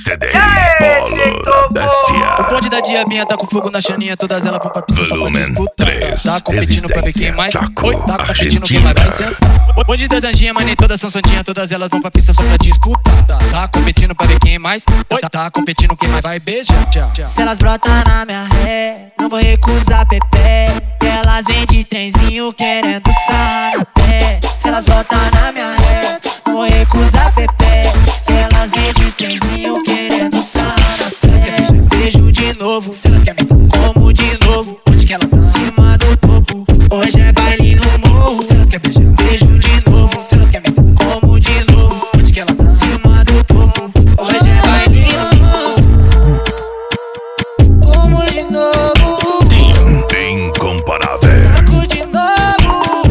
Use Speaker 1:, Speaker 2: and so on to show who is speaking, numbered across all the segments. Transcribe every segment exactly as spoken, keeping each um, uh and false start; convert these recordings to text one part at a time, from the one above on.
Speaker 1: C D Polo da Bestia.
Speaker 2: O bonde da diabinha tá com fogo na chaninha, todas elas vão pra pista só pra disputar. Tá competindo pra ver quem mais. Oi, tá competindo quem mais vai sentar. O bonde das anjinhas, mas nem todas são santinhas, todas elas vão pra pista só pra disputar. Tá competindo pra ver quem mais. Oi, tá competindo quem mais vai beijar.
Speaker 3: Se elas brotam na minha ré, não vou recusar Pepe. E elas vêm de trenzinho querendo sarrar na pé. Se elas brotam na minha ré, não vou recusar Pepe. E elas vêm de trenzinho querendo sarrar na pé. Se elas querem beijar, beijo de novo. Se elas querem me dar como de novo, onde que ela tá? Cima do topo, hoje é baile no morro. Se elas querem beijar, beijo de novo. Se elas querem me dar como de novo, onde que ela tá? Cima do topo, hoje é baile no morro. Como de novo,
Speaker 1: Incomparável.
Speaker 3: taco de novo.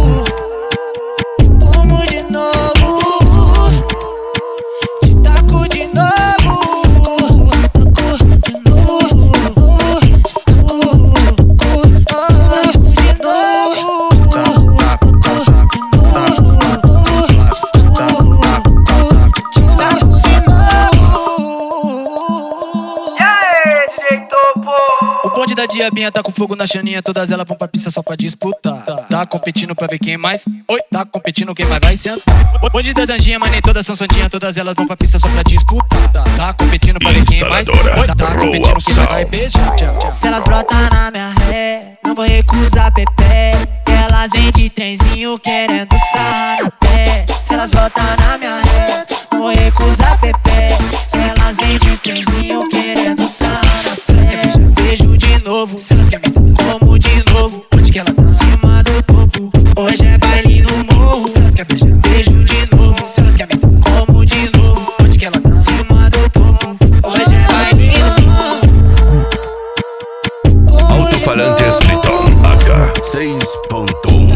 Speaker 3: Como de novo, te taco de novo. Taco de novo, taco de novo.
Speaker 2: O bonde da diabinha tá com fogo na chaninha, todas elas vão pra pista só pra disputar. Tá competindo pra ver quem mais. Oi, tá competindo quem mais vai sentar. O bonde das anjinhas, mas nem todas são santinhas, todas elas vão pra pista só pra disputar. Tá competindo pra ver quem mais. Oi, tá competindo quem mais vai beijar.
Speaker 3: Se elas brotam na minha ré, não vou recusar Pepe. Elas vêm de trenzinho querendo sarrar na pé. Se elas brotam na minha ré, não vou recusar Pepe. Elas vêm de trenzinho querendo sarrar na pé. Se elas querem beijar, beijo de novo. Se elas querem me dar como de novo, onde que ela tá? Cima do topo, hoje é baile no morro. Se elas querem beijar, beijo de novo. Se elas querem me dar como de novo, onde que ela tá? Cima do topo, hoje é baile no morro.
Speaker 1: Alto-falantes Triton A K seis ponto um.